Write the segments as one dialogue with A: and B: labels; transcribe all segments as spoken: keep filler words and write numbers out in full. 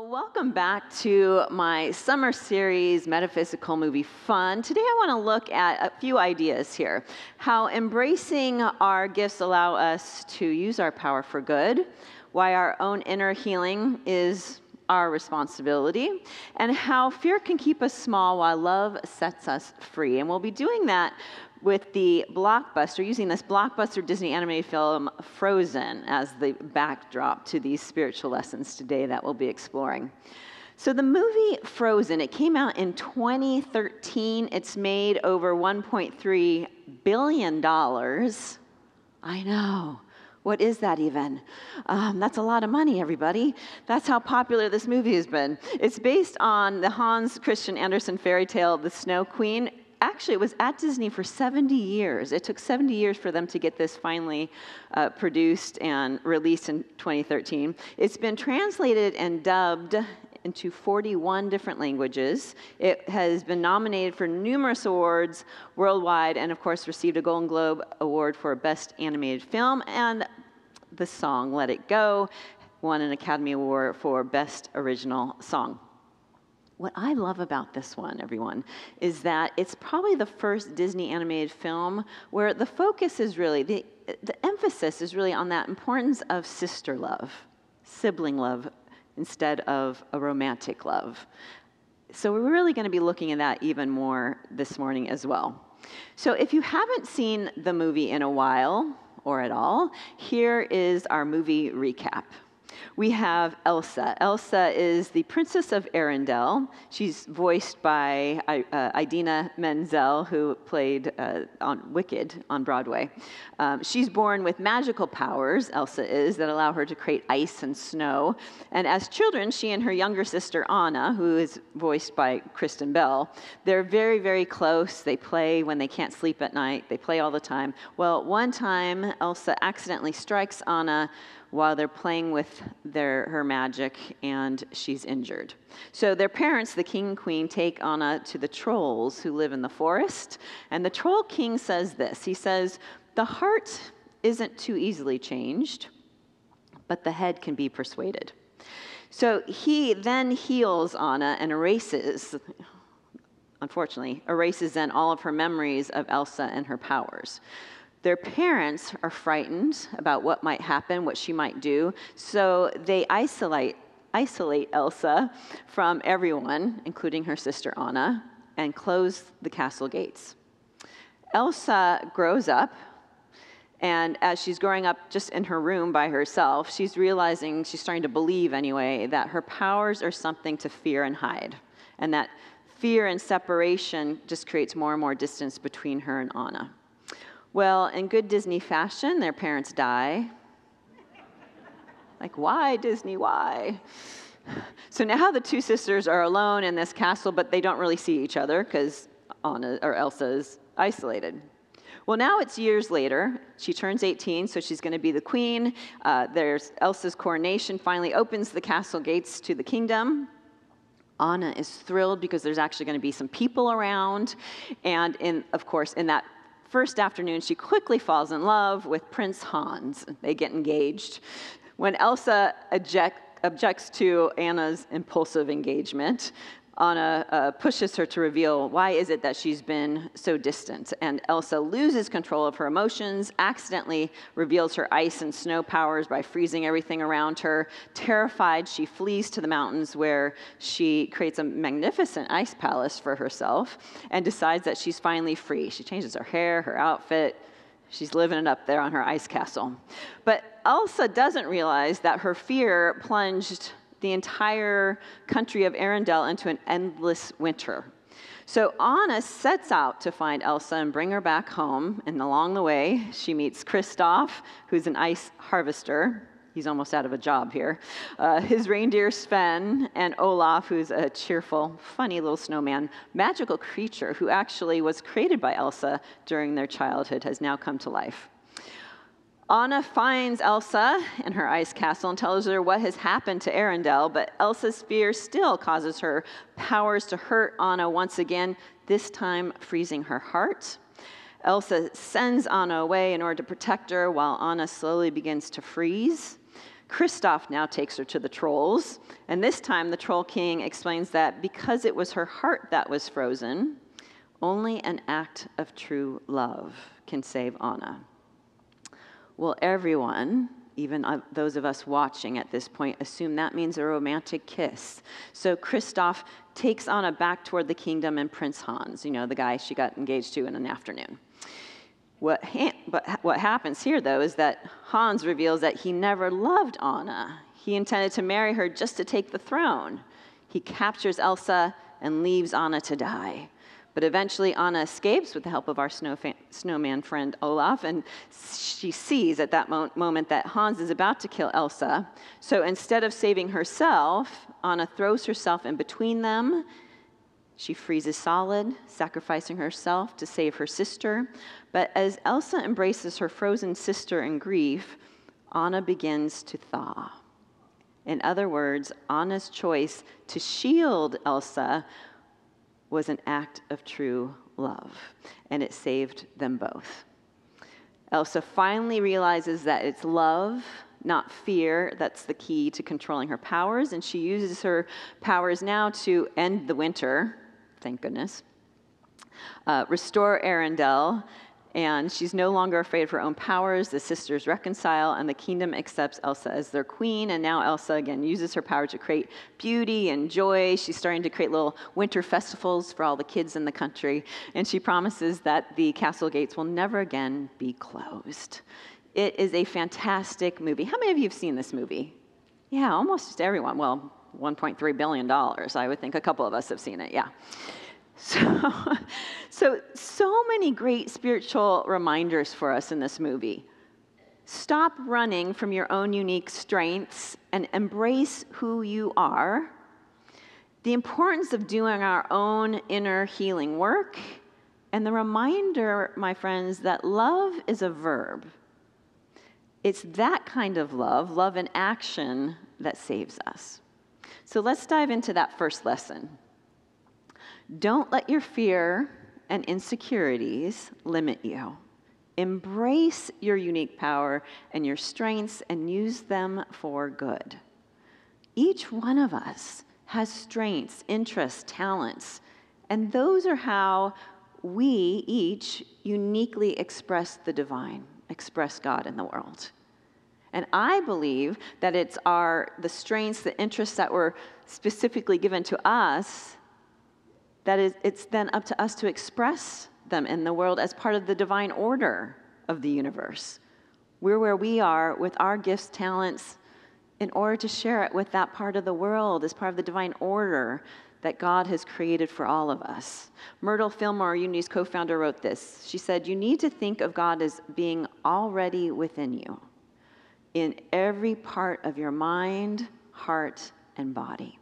A: Well, welcome back to my summer series, Metaphysical Movie Fun. Today I want to look at a few ideas here. How embracing our gifts allow us to use our power for good, why our own inner healing is our responsibility, and how fear can keep us small while love sets us free. And we'll be doing that with the blockbuster, using this blockbuster Disney animated film Frozen as the backdrop to these spiritual lessons today that we'll be exploring. So the movie Frozen, it came out in twenty thirteen. It's made over one point three billion dollars. I know. What is that even? Um, that's a lot of money, everybody. That's how popular this movie has been. It's based on the Hans Christian Andersen fairy tale, The Snow Queen. Actually, it was at Disney for seventy years. It took seventy years for them to get this finally uh, produced and released in twenty thirteen. It's been translated and dubbed into forty-one different languages. It has been nominated for numerous awards worldwide and, of course, received a Golden Globe Award for Best Animated Film, and the song Let It Go won an Academy Award for Best Original Song. What I love about this one, everyone, is that it's probably the first Disney animated film where the focus is really, the, the emphasis is really on that importance of sister love, sibling love, instead of a romantic love. So we're really going to be looking at that even more this morning as well. So if you haven't seen the movie in a while, or at all, here is our movie recap. We have Elsa. Elsa is the Princess of Arendelle. She's voiced by uh, Idina Menzel, who played uh, on Wicked on Broadway. Um, she's born with magical powers, Elsa is, that allow her to create ice and snow. And as children, she and her younger sister, Anna, who is voiced by Kristen Bell, they're very, very close. They play when they can't sleep at night. They play all the time. Well, one time, Elsa accidentally strikes Anna while they're playing with their, her magic, and she's injured. So their parents, the king and queen, take Anna to the trolls who live in the forest, and the troll king says this. He says, "The heart isn't too easily changed, but the head can be persuaded." So he then heals Anna and erases, unfortunately, erases then all of her memories of Elsa and her powers. Their parents are frightened about what might happen, what she might do, so they isolate, isolate Elsa from everyone, including her sister Anna, and close the castle gates. Elsa grows up, and as she's growing up just in her room by herself, she's realizing, she's starting to believe anyway, that her powers are something to fear and hide, and that fear and separation just creates more and more distance between her and Anna. Well, in good Disney fashion, their parents die. Like, why, Disney, why? So now the two sisters are alone in this castle, but they don't really see each other because Anna or Elsa is isolated. Well, now it's years later. She turns eighteen, so she's going to be the queen. Uh, there's Elsa's coronation finally opens the castle gates to the kingdom. Anna is thrilled because there's actually going to be some people around. And, in, of course, in that first afternoon, she quickly falls in love with Prince Hans. They get engaged. When Elsa object, objects to Anna's impulsive engagement, Anna uh, pushes her to reveal why is it that she's been so distant. And Elsa loses control of her emotions, accidentally reveals her ice and snow powers by freezing everything around her. Terrified, she flees to the mountains where she creates a magnificent ice palace for herself and decides that she's finally free. She changes her hair, her outfit. She's living it up there on her ice castle. But Elsa doesn't realize that her fear plunged the entire country of Arendelle into an endless winter. So Anna sets out to find Elsa and bring her back home, and along the way, she meets Kristoff, who's an ice harvester. He's almost out of a job here. Uh, his reindeer Sven, and Olaf, who's a cheerful, funny little snowman, magical creature who actually was created by Elsa during their childhood, has now come to life. Anna finds Elsa in her ice castle and tells her what has happened to Arendelle, but Elsa's fear still causes her powers to hurt Anna once again, this time freezing her heart. Elsa sends Anna away in order to protect her while Anna slowly begins to freeze. Kristoff now takes her to the trolls, and this time the Troll King explains that because it was her heart that was frozen, only an act of true love can save Anna. Well, everyone, even those of us watching at this point, assume that means a romantic kiss. So Kristoff takes Anna back toward the kingdom and Prince Hans, you know, the guy she got engaged to in an afternoon. What, ha- but what happens here, though, is that Hans reveals that he never loved Anna. He intended to marry her just to take the throne. He captures Elsa and leaves Anna to die. But eventually Anna escapes with the help of our snow fa- snowman friend Olaf, and she sees at that mo- moment that Hans is about to kill Elsa. So instead of saving herself, Anna throws herself in between them. She freezes solid, sacrificing herself to save her sister. But as Elsa embraces her frozen sister in grief, Anna begins to thaw. In other words, Anna's choice to shield Elsa was an act of true love, and it saved them both. Elsa finally realizes that it's love, not fear, that's the key to controlling her powers, and she uses her powers now to end the winter, thank goodness, uh, restore Arendelle, and she's no longer afraid of her own powers. The sisters reconcile, and the kingdom accepts Elsa as their queen. And now Elsa, again, uses her power to create beauty and joy. She's starting to create little winter festivals for all the kids in the country. And she promises that the castle gates will never again be closed. It is a fantastic movie. How many of you have seen this movie? Yeah, almost everyone. Well, one point three billion dollars. I would think a couple of us have seen it, yeah. So, so, so many great spiritual reminders for us in this movie. Stop running from your own unique strengths and embrace who you are. The importance of doing our own inner healing work. And the reminder, my friends, that love is a verb. It's that kind of love, love in action, that saves us. So let's dive into that first lesson. Don't let your fear and insecurities limit you. Embrace your unique power and your strengths and use them for good. Each one of us has strengths, interests, talents, and those are how we each uniquely express the divine, express God in the world. And I believe that it's our the strengths, the interests that were specifically given to us, that is, it's then up to us to express them in the world as part of the divine order of the universe. We're where we are with our gifts, talents, in order to share it with that part of the world as part of the divine order that God has created for all of us. Myrtle Fillmore, Unity's co-founder, wrote this. She said, "You need to think of God as being already within you, in every part of your mind, heart, and body."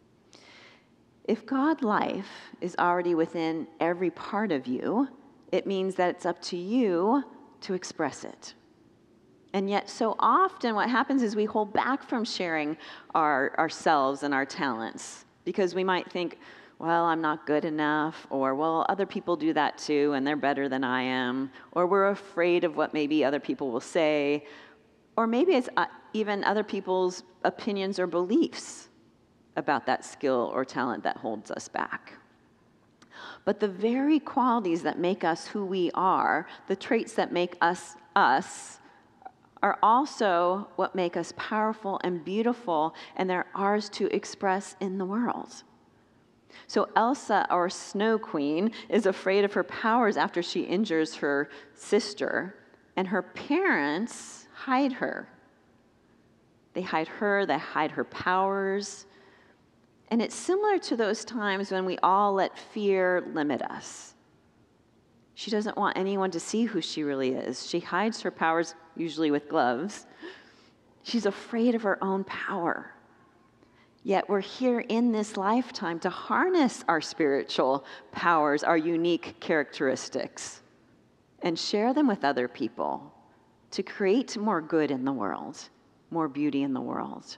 A: If God life is already within every part of you, it means that it's up to you to express it. And yet so often what happens is we hold back from sharing our ourselves and our talents because we might think, well, I'm not good enough, or, well, other people do that too and they're better than I am, or we're afraid of what maybe other people will say, or maybe it's uh, even other people's opinions or beliefs about that skill or talent that holds us back. But the very qualities that make us who we are, the traits that make us us, are also what make us powerful and beautiful, and they're ours to express in the world. So Elsa, our Snow Queen, is afraid of her powers after she injures her sister, and her parents hide her. They hide her, they hide her powers. And it's similar to those times when we all let fear limit us. She doesn't want anyone to see who she really is. She hides her powers, usually with gloves. She's afraid of her own power. Yet we're here in this lifetime to harness our spiritual powers, our unique characteristics, and share them with other people to create more good in the world, more beauty in the world.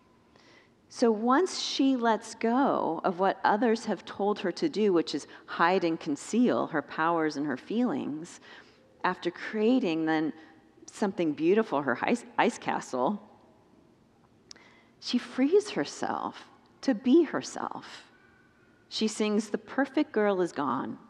A: So once she lets go of what others have told her to do, which is hide and conceal her powers and her feelings, after creating then something beautiful, her ice, ice castle, She frees herself to be herself. She sings, "The perfect girl is gone."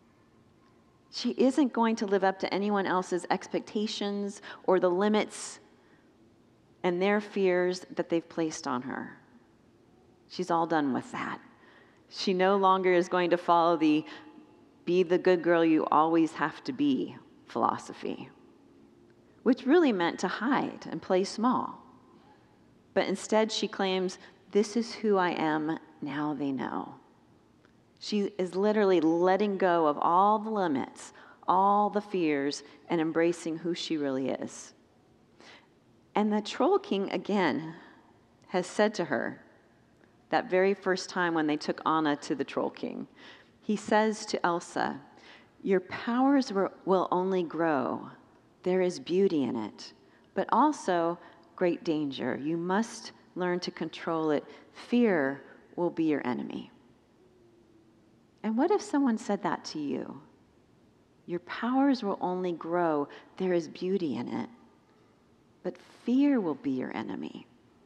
A: She isn't going to live up to anyone else's expectations or the limits and their fears that they've placed on her. She's all done with that. She no longer is going to follow the "be the good girl you always have to be" philosophy, which really meant to hide and play small. But instead she claims, "This is who I am, now they know." She is literally letting go of all the limits, all the fears, and embracing who she really is. And the Troll King, again, has said to her, that very first time when they took Anna to the Troll King, he says to Elsa, "Your powers will only grow. There is beauty in it, but also great danger. You must learn to control it. Fear will be your enemy." And what if someone said that to you? Your powers will only grow. There is beauty in it, but fear will be your enemy.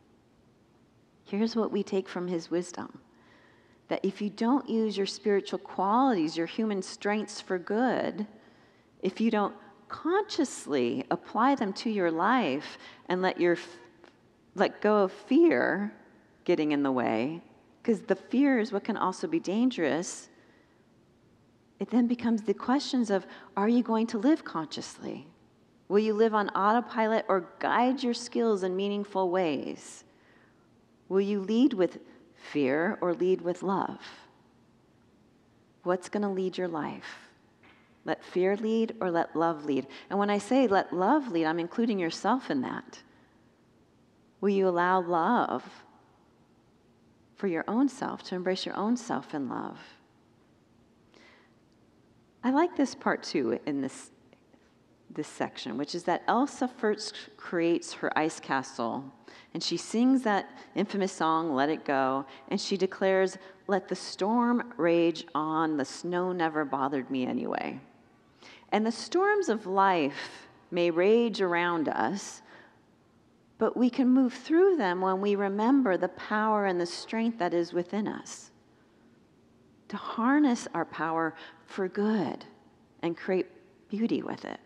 A: Here's what we take from his wisdom: that if you don't use your spiritual qualities, your human strengths for good, if you don't consciously apply them to your life and let your let go of fear getting in the way, because the fear is what can also be dangerous, it then becomes the questions of, are you going to live consciously? Will you live on autopilot or guide your skills in meaningful ways? Will you lead with fear or lead with love? What's going to lead your life? Let fear lead or let love lead? And when I say let love lead, I'm including yourself in that. Will you allow love for your own self, to embrace your own self in love? I like this part too in this, this section, which is that Elsa first creates her ice castle, and she sings that infamous song, "Let It Go," and she declares, "Let the storm rage on, the snow never bothered me anyway." And the storms of life may rage around us, but we can move through them when we remember the power and the strength that is within us, to harness our power for good and create beauty with it.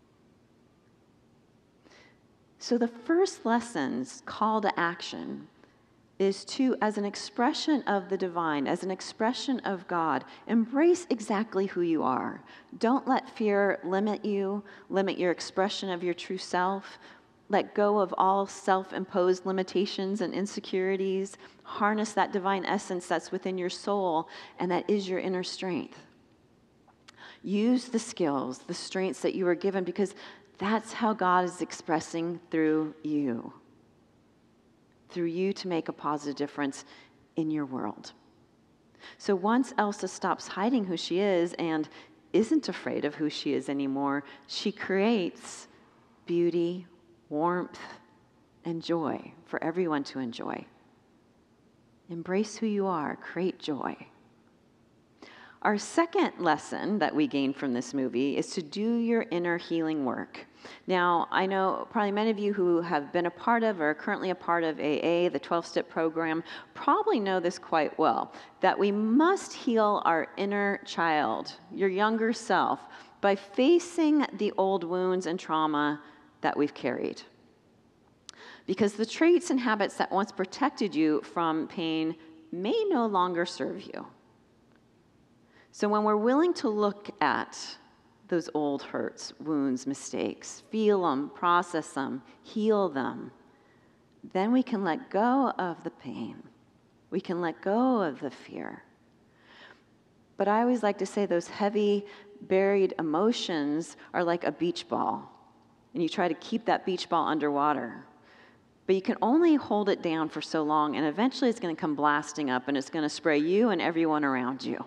A: So the first lesson's call to action is to, as an expression of the divine, as an expression of God, embrace exactly who you are. Don't let fear limit you, limit your expression of your true self. Let go of all self-imposed limitations and insecurities. Harness that divine essence that's within your soul and that is your inner strength. Use the skills, the strengths that you were given, because that's how God is expressing through you. Through you to make a positive difference in your world. So once Elsa stops hiding who she is and isn't afraid of who she is anymore, she creates beauty, warmth, and joy for everyone to enjoy. Embrace who you are, create joy. Our second lesson that we gain from this movie is to do your inner healing work. Now, I know probably many of you who have been a part of or are currently a part of A A, the twelve-step program, probably know this quite well, that we must heal our inner child, your younger self, by facing the old wounds and trauma that we've carried. Because the traits and habits that once protected you from pain may no longer serve you. So when we're willing to look at those old hurts, wounds, mistakes, feel them, process them, heal them, then we can let go of the pain. We can let go of the fear. But I always like to say those heavy, buried emotions are like a beach ball, and you try to keep that beach ball underwater. But you can only hold it down for so long, and eventually it's going to come blasting up, and it's going to spray you and everyone around you.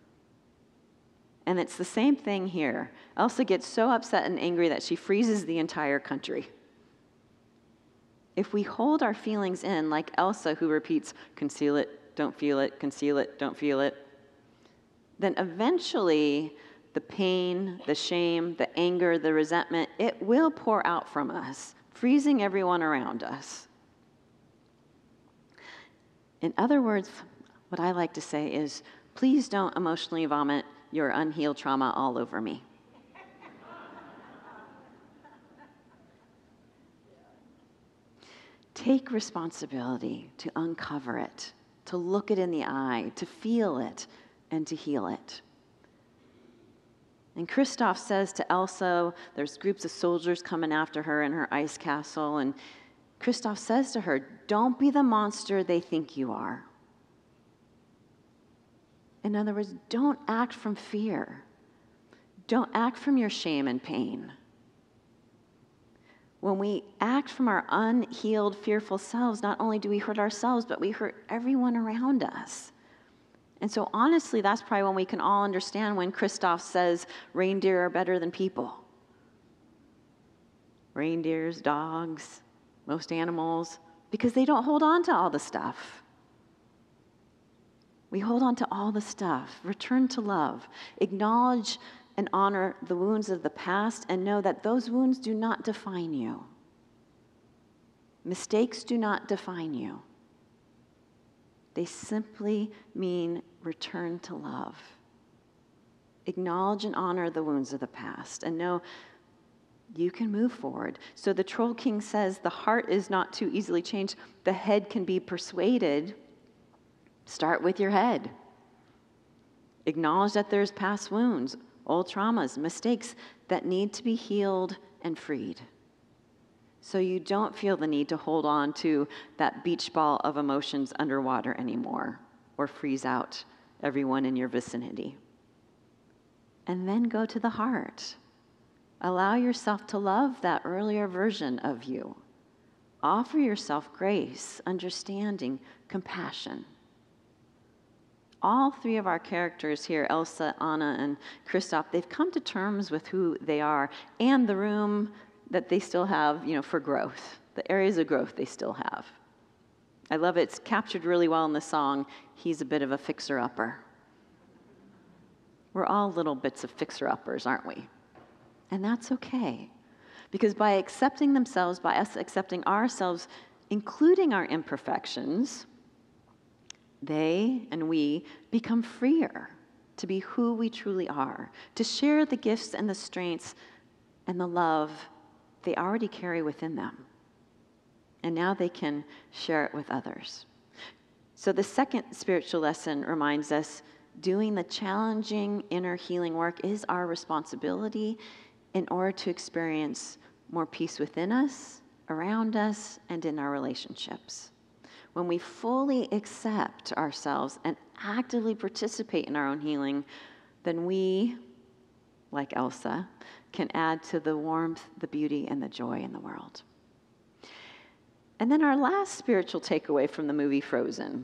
A: And it's the same thing here. Elsa gets so upset and angry that she freezes the entire country. If we hold our feelings in, like Elsa, who repeats, "Conceal it, don't feel it, conceal it, don't feel it," then eventually the pain, the shame, the anger, the resentment, it will pour out from us, freezing everyone around us. In other words, what I like to say is, please don't emotionally vomit your unhealed trauma all over me. Take responsibility to uncover it, to look it in the eye, to feel it, and to heal it. And Kristoff says to Elsa, there's groups of soldiers coming after her in her ice castle, and Kristoff says to her, don't be the monster they think you are. In other words, don't act from fear. Don't act from your shame and pain. When we act from our unhealed, fearful selves, not only do we hurt ourselves, but we hurt everyone around us. And so honestly, that's probably when we can all understand when Kristoff says reindeer are better than people. Reindeers, dogs, most animals, because they don't hold on to all the stuff. We hold on to all the stuff. Return to love. Acknowledge and honor the wounds of the past and know that those wounds do not define you. Mistakes do not define you. They simply mean return to love. Acknowledge and honor the wounds of the past and know you can move forward. So the Troll King says the heart is not too easily changed. The head can be persuaded. Start with your head. Acknowledge that there's past wounds, old traumas, mistakes that need to be healed and freed. So you don't feel the need to hold on to that beach ball of emotions underwater anymore or freeze out everyone in your vicinity. And then go to the heart. Allow yourself to love that earlier version of you. Offer yourself grace, understanding, compassion. All three of our characters here, Elsa, Anna, and Kristoff, they've come to terms with who they are and the room that they still have, you know, for growth, the areas of growth they still have. I love it. It's captured really well in the song, He's a Bit of a Fixer-Upper. We're all little bits of fixer-uppers, aren't we? And that's okay. Because by accepting themselves, by us accepting ourselves, including our imperfections, they and we become freer to be who we truly are, to share the gifts and the strengths and the love they already carry within them. And now they can share it with others. So the second spiritual lesson reminds us doing the challenging inner healing work is our responsibility in order to experience more peace within us, around us, and in our relationships. When we fully accept ourselves and actively participate in our own healing, then we, like Elsa, can add to the warmth, the beauty, and the joy in the world. And then our last spiritual takeaway from the movie Frozen.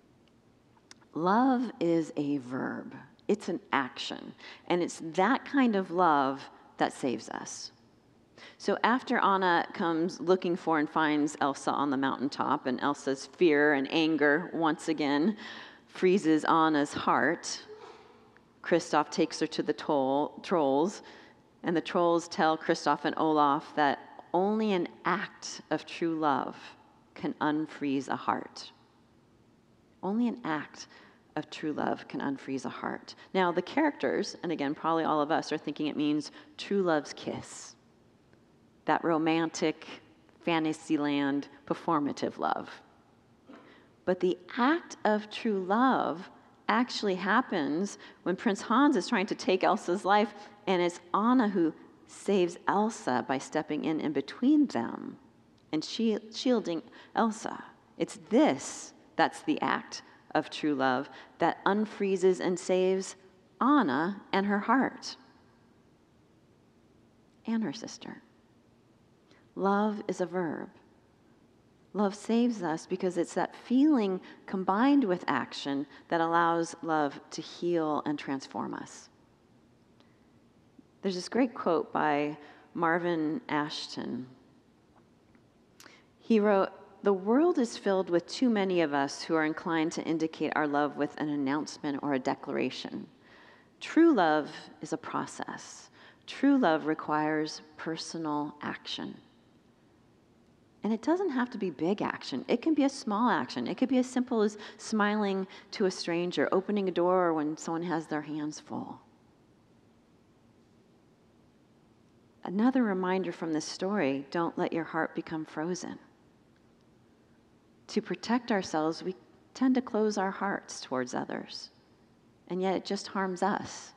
A: Love is a verb. It's an action. And it's that kind of love that saves us. So after Anna comes looking for and finds Elsa on the mountaintop, and Elsa's fear and anger once again freezes Anna's heart, Kristoff takes her to the toll, trolls, and the trolls tell Kristoff and Olaf that only an act of true love can unfreeze a heart. Only an act of true love can unfreeze a heart. Now, the characters, and again, probably all of us, are thinking it means true love's kiss. That romantic, fantasyland, performative love. But the act of true love actually happens when Prince Hans is trying to take Elsa's life, and it's Anna who saves Elsa by stepping in in between them and shielding Elsa. It's this that's the act of true love that unfreezes and saves Anna and her heart and her sister. Love is a verb. Love saves us because it's that feeling combined with action that allows love to heal and transform us. There's this great quote by Marvin Ashton. He wrote, "The world is filled with too many of us who are inclined to indicate our love with an announcement or a declaration. True love is a process. True love requires personal action." And it doesn't have to be big action. It can be a small action. It could be as simple as smiling to a stranger, opening a door when someone has their hands full. Another reminder from this story, don't let your heart become frozen. To protect ourselves, we tend to close our hearts towards others, and yet it just harms us.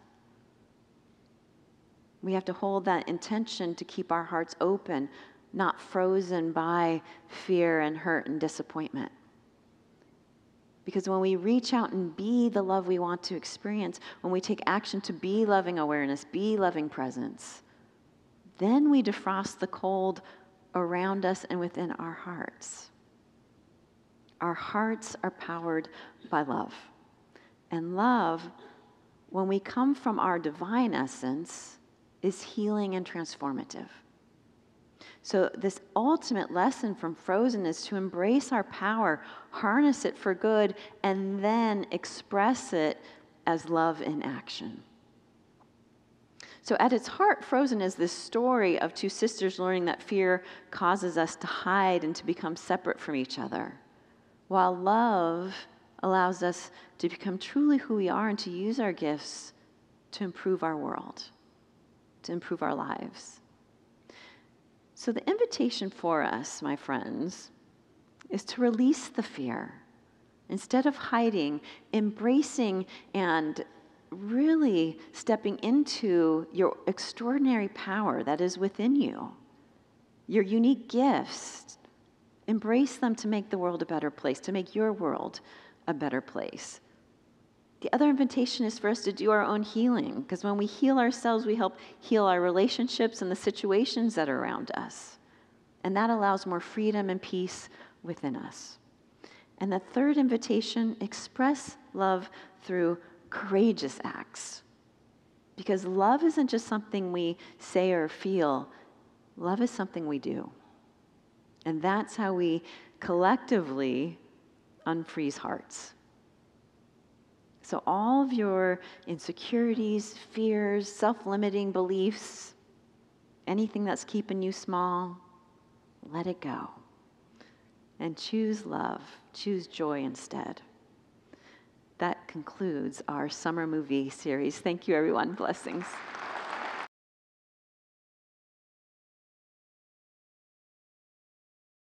A: We have to hold that intention to keep our hearts open, not frozen by fear and hurt and disappointment. Because when we reach out and be the love we want to experience, when we take action to be loving awareness, be loving presence, then we defrost the cold around us and within our hearts. Our hearts are powered by love. And love, when we come from our divine essence, is healing and transformative. So this ultimate lesson from Frozen is to embrace our power, harness it for good, and then express it as love in action. So at its heart, Frozen is this story of two sisters learning that fear causes us to hide and to become separate from each other, while love allows us to become truly who we are and to use our gifts to improve our world, to improve our lives. So the invitation for us, my friends, is to release the fear. Instead of hiding, embracing and really stepping into your extraordinary power that is within you, your unique gifts. Embrace them to make the world a better place, to make your world a better place. The other invitation is for us to do our own healing, because when we heal ourselves, we help heal our relationships and the situations that are around us. And that allows more freedom and peace within us. And the third invitation, express love through courageous acts. Because love isn't just something we say or feel, love is something we do. And that's how we collectively unfreeze hearts. So all of your insecurities, fears, self-limiting beliefs, anything that's keeping you small, let it go. And choose love, choose joy instead. That concludes our summer movie series. Thank you, everyone. Blessings.